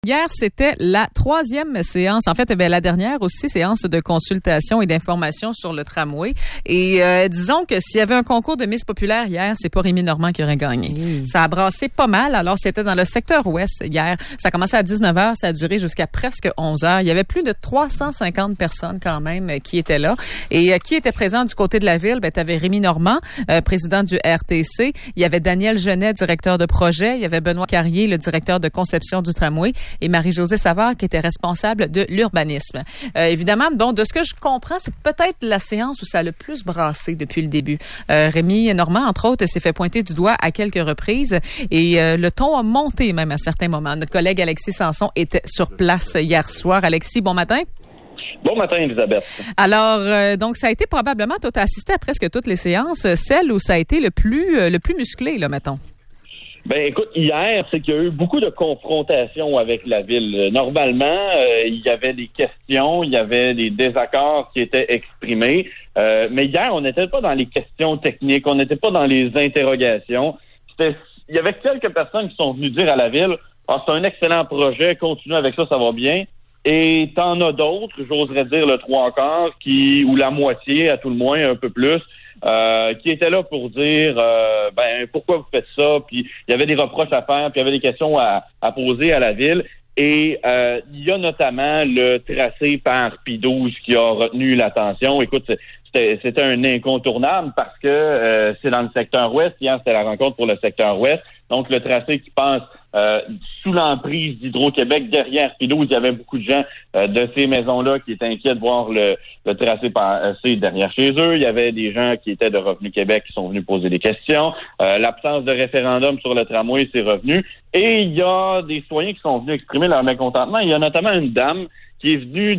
Hier, c'était la 3e séance, en fait, la dernière aussi séance de consultation et d'information sur le tramway. Et disons que s'il y avait un concours de Miss Populaire hier, c'est pas Rémi Normand qui aurait gagné. Ça a brassé pas mal. Alors, c'était dans le secteur ouest hier. Ça a commencé à 19h, ça a duré jusqu'à presque 11h. Il y avait plus de 350 personnes quand même qui étaient là. Et qui était présent du côté de la ville? Ben, t'avais Rémi Normand, président du RTC. Il y avait Daniel Genet, directeur de projet. Il y avait Benoît Carrier, le directeur de conception du tramway. Et Marie-Josée Savard, qui était responsable de l'urbanisme. Évidemment, bon, de ce que je comprends, c'est peut-être la séance où ça a le plus brassé depuis le début. Rémi Normand, entre autres, s'est fait pointer du doigt à quelques reprises et le ton a monté même à certains moments. Notre collègue Alexis Sanson était sur place hier soir. Alexis, bon matin. Bon matin, Elisabeth. Alors, donc, ça a été probablement, toi, t'as assisté à presque toutes les séances, celle où ça a été le plus musclé, là, mettons. Ben, écoute, hier, c'est qu'il y a eu beaucoup de confrontations avec la ville. Normalement, il y avait des questions, il y avait des désaccords qui étaient exprimés. Mais hier, on n'était pas dans les questions techniques, on n'était pas dans les interrogations. Il y avait quelques personnes qui sont venues dire à la ville, « Ah, c'est un excellent projet, continuez avec ça, ça va bien. » Et t'en as d'autres, j'oserais dire le 3/4, ou la moitié, à tout le moins, un peu plus, qui étaient là pour dire pourquoi vous faites ça, puis il y avait des reproches à faire, puis il y avait des questions à poser à la ville. Et il y a notamment le tracé par P12 qui a retenu l'attention. Écoute, c'était un incontournable parce que c'est dans le secteur ouest. Hier, c'était la rencontre pour le secteur ouest. Donc, le tracé qui passe sous l'emprise d'Hydro-Québec, derrière P12, il y avait beaucoup de gens de ces maisons-là qui étaient inquiets de voir le tracé passer derrière chez eux. Il y avait des gens qui étaient de Revenu Québec qui sont venus poser des questions. L'absence de référendum sur le tramway, c'est revenu. Et il y a des citoyens qui sont venus exprimer leur mécontentement. Il y a notamment une dame qui est venue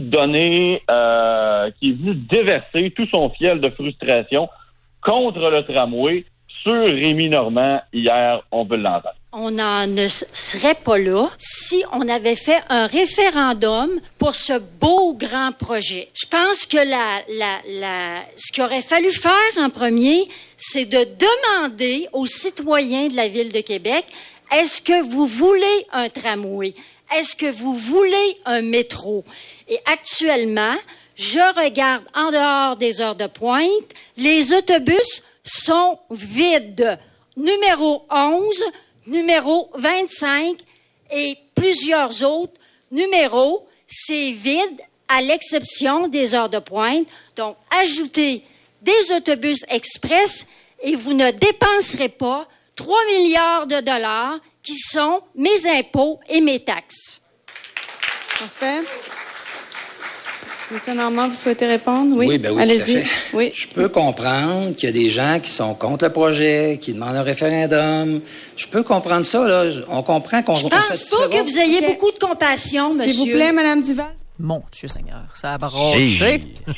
déverser tout son fiel de frustration contre le tramway sur Rémi Normand hier, on veut l'entendre. On ne serait pas là si on avait fait un référendum pour ce beau grand projet. Je pense que ce qu'il aurait fallu faire en premier, c'est de demander aux citoyens de la Ville de Québec, est-ce que vous voulez un tramway? Est-ce que vous voulez un métro? Et actuellement, je regarde en dehors des heures de pointe, les autobus sont vides. Numéro 11, numéro 25 et plusieurs autres numéros, c'est vide à l'exception des heures de pointe. Donc, ajoutez des autobus express et vous ne dépenserez pas 3 milliards de dollars qui sont mes impôts et mes taxes. Parfait. Monsieur Normand, vous souhaitez répondre? Oui, oui, allez-y. Tout à fait. Oui. Je peux comprendre qu'il y a des gens qui sont contre le projet, qui demandent un référendum. Je peux comprendre ça, là. On comprend qu'on... Je pense pas que vous ayez beaucoup de compassion, monsieur. S'il vous plaît, Madame Duval. Mon Dieu Seigneur, ça a brassé.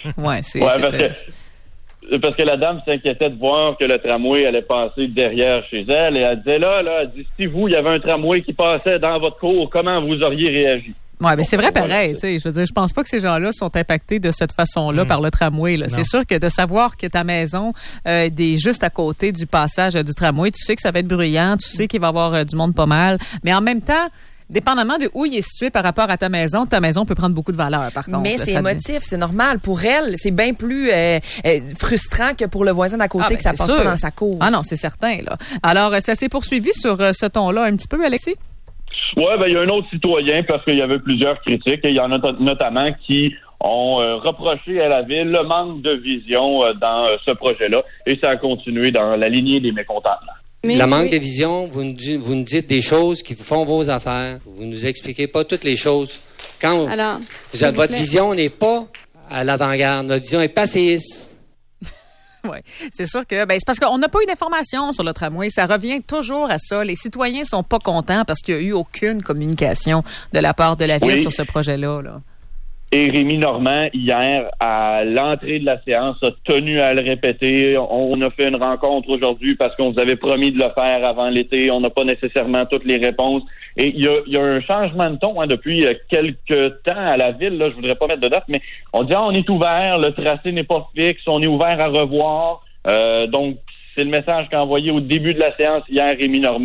Parce que la dame s'inquiétait de voir que le tramway allait passer derrière chez elle. Et elle disait elle dit, si vous, il y avait un tramway qui passait dans votre cour, comment vous auriez réagi? Ouais, mais c'est vrai pareil, tu sais, je veux dire, je pense pas que ces gens-là sont impactés de cette façon-là par le tramway, là. C'est sûr que de savoir que ta maison est juste à côté du passage du tramway, tu sais que ça va être bruyant, tu sais qu'il va y avoir du monde pas mal, mais en même temps, dépendamment de où il est situé par rapport à ta maison peut prendre beaucoup de valeur, par contre. Mais c'est émotif, c'est normal. Pour elle, c'est bien plus frustrant que pour le voisin d'à côté que ça passe pas dans sa cour. Ah non, c'est certain, là. Alors, ça s'est poursuivi sur ce ton-là un petit peu, Alexis? Ouais, il y a un autre citoyen, parce qu'il y avait plusieurs critiques, et il y en a notamment qui ont reproché à la ville le manque de vision dans ce projet-là, et ça a continué dans la lignée des mécontentements. Le manque de vision, vous nous dites des choses qui vous font vos affaires. Vous nous expliquez pas toutes les choses. Quand votre vision n'est pas à l'avant-garde, votre vision est passéiste. Oui, c'est sûr que c'est parce qu'on n'a pas eu d'informations sur le tramway. Ça revient toujours à ça. Les citoyens sont pas contents parce qu'il n'y a eu aucune communication de la part de la ville sur ce projet-là, là. Et Rémi Normand, hier, à l'entrée de la séance, a tenu à le répéter. On a fait une rencontre aujourd'hui parce qu'on vous avait promis de le faire avant l'été. On n'a pas nécessairement toutes les réponses. Et il y a un changement de ton depuis quelques temps à la ville. Là, je voudrais pas mettre de date, mais on dit on est ouvert, le tracé n'est pas fixe, on est ouvert à revoir. Donc, c'est le message qu'a envoyé au début de la séance hier Rémi Normand.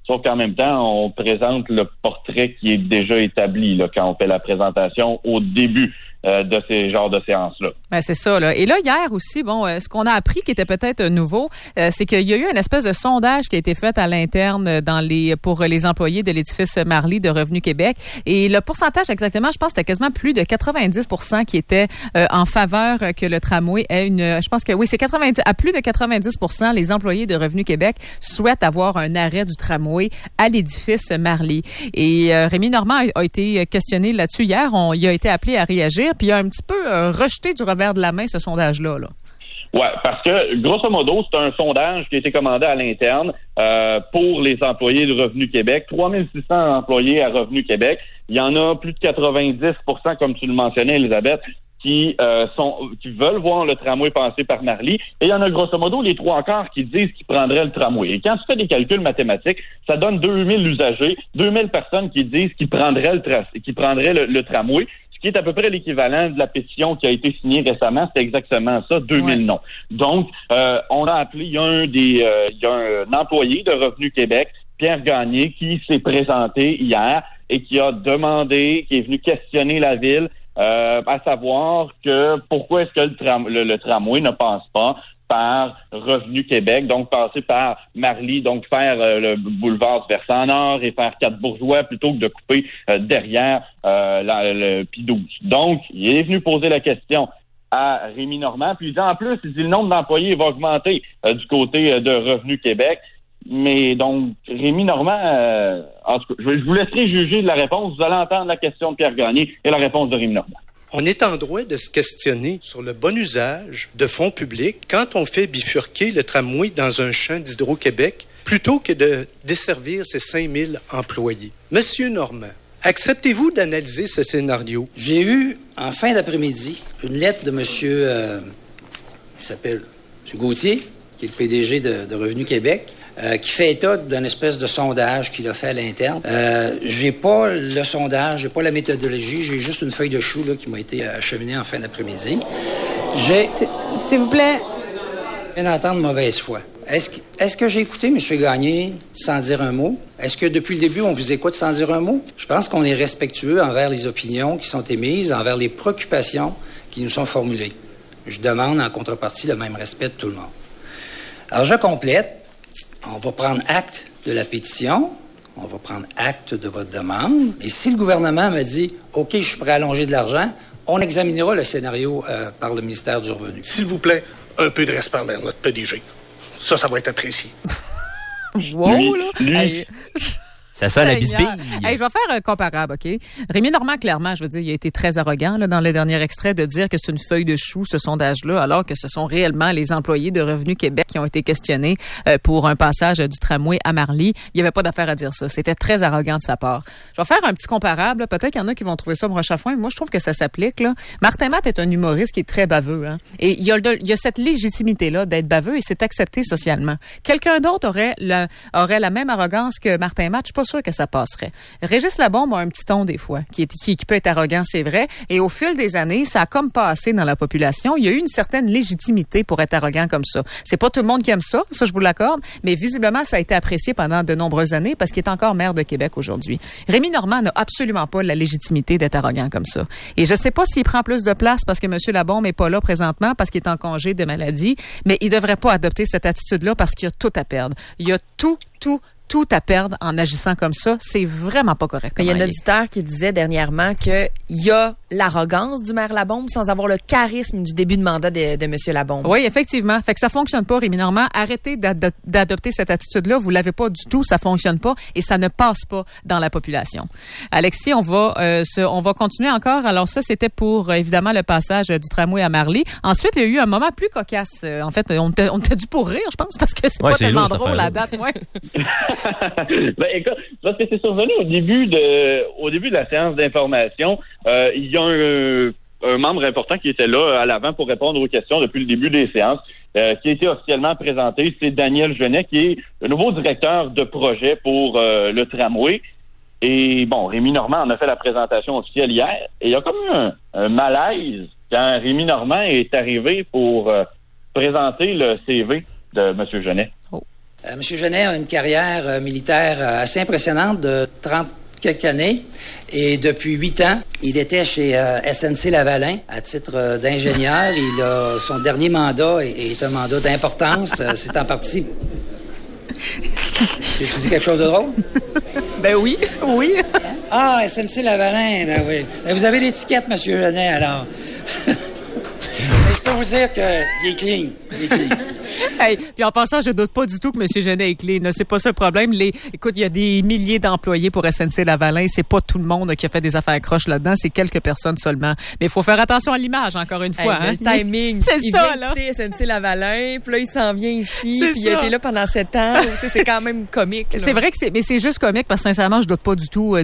sauf qu'en même temps, on présente le portrait qui est déjà établi là, quand on fait la présentation au début de ces genres de séances-là. Ben, c'est ça, là. Et là, hier aussi, ce qu'on a appris qui était peut-être nouveau, c'est qu'il y a eu une espèce de sondage qui a été fait à l'interne pour les employés de l'édifice Marly de Revenu Québec. Et le pourcentage exactement, je pense que c'était quasiment plus de 90% qui était en faveur que le tramway ait je pense que oui, c'est 90, à plus de 90%, les employés de Revenu Québec souhaitent avoir un arrêt du tramway à l'édifice Marly. Et Rémi Normand a été questionné là-dessus hier. Il a été appelé à réagir. Puis il a un petit peu rejeté du revers de la main ce sondage-là. Là. Oui, parce que, grosso modo, c'est un sondage qui a été commandé à l'interne pour les employés de Revenu Québec. 3600 employés à Revenu Québec. Il y en a plus de 90%, comme tu le mentionnais, Elisabeth, qui veulent voir le tramway passer par Marly. Et il y en a grosso modo les 3/4 qui disent qu'ils prendraient le tramway. Et quand tu fais des calculs mathématiques, ça donne 2000 usagers, 2000 personnes qui disent qu'ils prendraient le tramway. Ce qui est à peu près l'équivalent de la pétition qui a été signée récemment, c'est exactement ça, 2000 noms. Donc, on a appelé, il y a un employé de Revenu Québec, Pierre Gagné, qui s'est présenté hier et qui a demandé, qui est venu questionner la ville, à savoir que pourquoi est-ce que le tramway ne passe pas par Revenu Québec, donc passer par Marly, donc faire le boulevard du Versant Nord et faire 4 Bourgeois plutôt que de couper derrière le P12. Donc, il est venu poser la question à Rémi Normand, puis en plus, il dit le nombre d'employés va augmenter du côté de Revenu Québec. Mais donc, Rémi Normand, en tout cas, je vous laisserai juger de la réponse. Vous allez entendre la question de Pierre Gagné et la réponse de Rémi Normand. On est en droit de se questionner sur le bon usage de fonds publics quand on fait bifurquer le tramway dans un champ d'Hydro-Québec plutôt que de desservir ses 5000 employés. Monsieur Normand, acceptez-vous d'analyser ce scénario? J'ai eu, en fin d'après-midi, une lettre de monsieur, il s'appelle M. Gauthier, qui est le PDG de Revenu Québec, qui fait état d'une espèce de sondage qu'il a fait à l'interne. J'ai pas le sondage, j'ai pas la méthodologie, j'ai juste une feuille de chou là, qui m'a été acheminée en fin d'après-midi. S'il vous plaît. Je viens d'entendre mauvaise foi. Est-ce que j'ai écouté M. Gagné sans dire un mot? Est-ce que depuis le début, on vous écoute sans dire un mot? Je pense qu'on est respectueux envers les opinions qui sont émises, envers les préoccupations qui nous sont formulées. Je demande en contrepartie le même respect de tout le monde. Alors, je complète. On va prendre acte de la pétition, on va prendre acte de votre demande. Et si le gouvernement me dit « OK, je suis prêt à allonger de l'argent », on examinera le scénario par le ministère du Revenu. S'il vous plaît, un peu de respect envers notre PDG. Ça va être apprécié. Wow, là! Hey. Ça sent la bisbille. Hey, je vais faire un comparable, OK? Rémi Normand, clairement, je veux dire, il a été très arrogant là, dans le dernier extrait de dire que c'est une feuille de chou, ce sondage-là, alors que ce sont réellement les employés de Revenu Québec qui ont été questionnés pour un passage du tramway à Marly. Il n'y avait pas d'affaire à dire ça. C'était très arrogant de sa part. Je vais faire un petit comparable. Là. Peut-être qu'il y en a qui vont trouver ça broche à foin. Moi, je trouve que ça s'applique. Là. Martin Matt est un humoriste qui est très baveux. Hein? Et il y a cette légitimité-là d'être baveux et c'est accepté socialement. Quelqu'un d'autre aurait la même arrogance que Martin Matt. Je suis pas sûr que ça passerait. Régis Labombe a un petit ton des fois, qui peut être arrogant, c'est vrai. Et au fil des années, ça a comme passé dans la population. Il y a eu une certaine légitimité pour être arrogant comme ça. C'est pas tout le monde qui aime ça je vous l'accorde, mais visiblement, ça a été apprécié pendant de nombreuses années parce qu'il est encore maire de Québec aujourd'hui. Rémi Normand n'a absolument pas la légitimité d'être arrogant comme ça. Et je sais pas s'il prend plus de place parce que M. Labombe est pas là présentement, parce qu'il est en congé de maladie, mais il devrait pas adopter cette attitude-là parce qu'il y a tout à perdre. Il y a tout à perdre en agissant comme ça. C'est vraiment pas correct. Il y a un auditeur qui disait dernièrement qu'il y a l'arrogance du maire Labombe sans avoir le charisme du début de mandat de M. Labombe. Oui, effectivement. Fait que ça fonctionne pas, Rémi Normand. Arrêtez d'adopter cette attitude-là. Vous l'avez pas du tout. Ça fonctionne pas et ça ne passe pas dans la population. Alexis, on va continuer encore. Alors ça, c'était pour, évidemment, le passage du tramway à Marly. Ensuite, il y a eu un moment plus cocasse. En fait, on t'a dû pour rire, je pense, parce que c'est pas tellement drôle, la date. Ouais. Ben, écoute, parce que c'est survenu au début de la séance d'information. Il y a un membre important qui était là à l'avant pour répondre aux questions depuis le début des séances, qui a été officiellement présenté. C'est Daniel Genet, qui est le nouveau directeur de projet pour le tramway. Et bon, Rémi Normand en a fait la présentation officielle hier. Et il y a comme eu un malaise quand Rémi Normand est arrivé pour présenter le CV de M. Genet. Oh. M. Genet a une carrière militaire assez impressionnante de 30 quelques années. Et depuis 8 ans, il était chez SNC Lavalin à titre d'ingénieur. Son dernier mandat est un mandat d'importance. C'est en partie... Tu dis quelque chose de drôle? Ben oui. Ah, SNC Lavalin, ben oui. Ben vous avez l'étiquette, M. Genet, alors. Je peux vous dire qu'il est clean. Hey, puis en passant, je doute pas du tout que M. Genet est clean. C'est pas ça le problème. Écoute, il y a des milliers d'employés pour SNC Lavalin. C'est pas tout le monde qui a fait des affaires croches là-dedans. C'est quelques personnes seulement. Mais il faut faire attention à l'image, encore une fois. Le timing. C'est il ça, vient quitter SNC Lavalin, puis là, il s'en vient ici, C'est puis ça. il a été là pendant 7 ans. C'est quand même comique. Là. C'est vrai que c'est juste comique parce que sincèrement, je doute pas du tout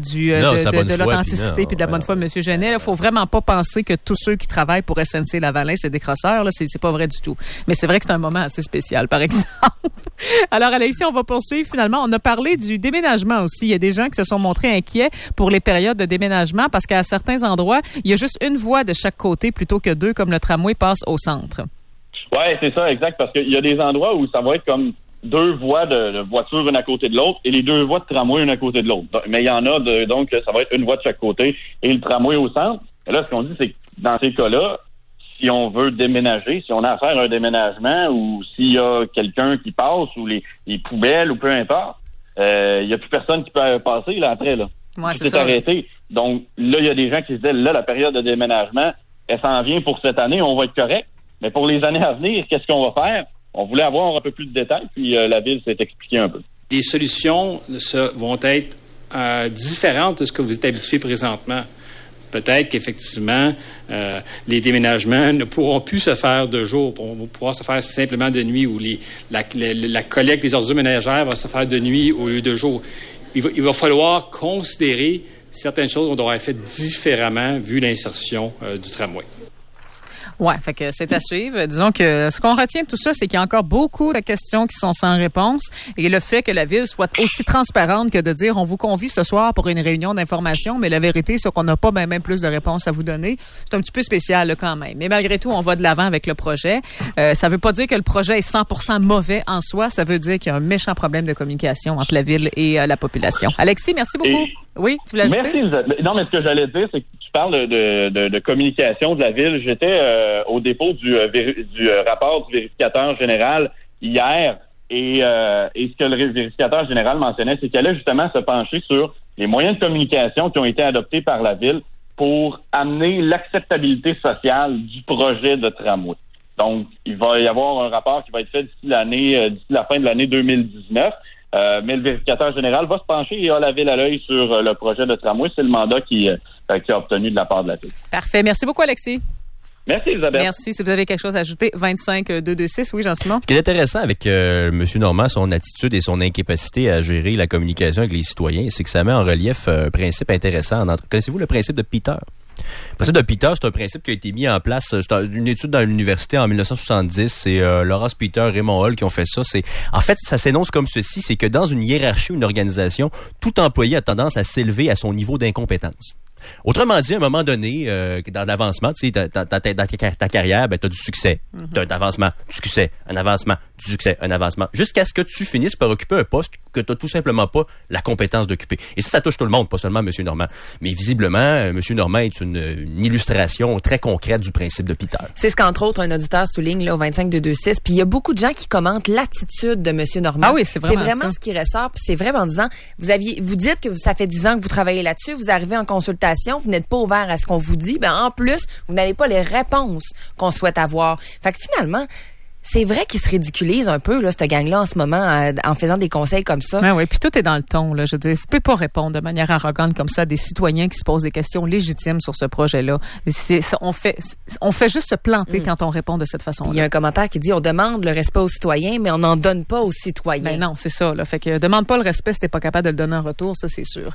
de l'authenticité puis de la bonne foi de M. Genet. Il faut vraiment pas penser que tous ceux qui travaillent pour SNC Lavalin, c'est des crosseurs. Là. C'est pas vrai du tout. Mais c'est vrai que c'est un moment assez spécial, par exemple. Alors, Alexis, on va poursuivre. Finalement, on a parlé du déménagement aussi. Il y a des gens qui se sont montrés inquiets pour les périodes de déménagement parce qu'à certains endroits, il y a juste une voie de chaque côté plutôt que deux, comme le tramway passe au centre. Oui, c'est ça, exact. Parce qu'il y a des endroits où ça va être comme 2 voies de voiture une à côté de l'autre et les 2 voies de tramway une à côté de l'autre. Mais il y en a, donc ça va être une voie de chaque côté et le tramway au centre. Et là, ce qu'on dit, c'est que dans ces cas-là, si on veut déménager, si on a à faire un déménagement ou s'il y a quelqu'un qui passe ou les poubelles ou peu importe, il n'y a plus personne qui peut passer là après. Là. Ouais, tout est arrêté. Donc là, il y a des gens qui se disent, là, la période de déménagement, elle s'en vient pour cette année, on va être correct. Mais pour les années à venir, qu'est-ce qu'on va faire? On voulait avoir un peu plus de détails, puis la Ville s'est expliquée un peu. Les solutions vont être différentes de ce que vous êtes habitué présentement. Peut-être qu'effectivement, les déménagements ne pourront plus se faire de jour, vont pouvoir se faire simplement de nuit, ou la collecte des ordures ménagères va se faire de nuit au lieu de jour. Il va falloir considérer certaines choses qu'on devrait faire différemment vu l'insertion du tramway. Ouais, fait que c'est à suivre. Disons que ce qu'on retient de tout ça, c'est qu'il y a encore beaucoup de questions qui sont sans réponse. Et le fait que la Ville soit aussi transparente que de dire on vous convie ce soir pour une réunion d'information, mais la vérité, c'est qu'on n'a pas même plus de réponses à vous donner. C'est un petit peu spécial là, quand même. Mais malgré tout, on va de l'avant avec le projet. Ça veut pas dire que le projet est 100% mauvais en soi. Ça veut dire qu'il y a un méchant problème de communication entre la Ville et la population. Alexis, merci beaucoup. Oui, tu voulais ajouter? Merci. Non, mais ce que j'allais dire, c'est que tu parles de communication de la Ville. J'étais au dépôt du rapport du vérificateur général hier et ce que le vérificateur général mentionnait, c'est qu'elle allait justement se pencher sur les moyens de communication qui ont été adoptés par la Ville pour amener l'acceptabilité sociale du projet de tramway. Donc, il va y avoir un rapport qui va être fait d'ici la fin de l'année 2019. Mais le vérificateur général va se pencher et a la Ville à l'œil sur le projet de tramway. C'est le mandat qui a obtenu de la part de la Ville. Parfait. Merci beaucoup, Alexis. Merci, Isabelle. Merci. Si vous avez quelque chose à ajouter, 25-226. Oui, Jean-Simon. Ce qui est intéressant avec M. Normand, son attitude et son incapacité à gérer la communication avec les citoyens, c'est que ça met en relief un principe intéressant. Connaissez-vous le principe de Peter? Le principe de Peter, c'est un principe qui a été mis en place. C'est une étude dans l'université en 1970. C'est Laurence Peter, Raymond Hall qui ont fait ça. En fait, ça s'énonce comme ceci, c'est que dans une hiérarchie ou une organisation, tout employé a tendance à s'élever à son niveau d'incompétence. Autrement dit, à un moment donné, dans l'avancement, tu sais, dans ta carrière, ben, t'as du succès. T'as un avancement, du succès, un avancement, du succès, un avancement. Jusqu'à ce que tu finisses par occuper un poste que t'as tout simplement pas la compétence d'occuper. Et ça touche tout le monde, pas seulement M. Normand. Mais visiblement, M. Normand est une illustration très concrète du principe de Peter. C'est ce qu'entre autres un auditeur souligne là, au 25-226. Puis il y a beaucoup de gens qui commentent l'attitude de M. Normand. Ah oui, c'est vraiment ce qui ressort. Puis c'est vraiment en disant, vous dites que ça fait 10 ans que vous travaillez là-dessus, vous arrivez en consultation, vous n'êtes pas ouvert à ce qu'on vous dit, ben en plus, vous n'avez pas les réponses qu'on souhaite avoir. Fait que finalement, c'est vrai qu'ils se ridiculisent un peu, là, cette gang-là, en ce moment, en faisant des conseils comme ça. Ben oui, puis tout est dans le ton, là. Je veux dire, vous pouvez pas répondre de manière arrogante comme ça à des citoyens qui se posent des questions légitimes sur ce projet-là. On fait juste se planter quand on répond de cette façon-là. Il y a un commentaire qui dit, on demande le respect aux citoyens, mais on n'en donne pas aux citoyens. Ben non, c'est ça, là. Fait que demande pas le respect si t'es pas capable de le donner en retour, ça, c'est sûr.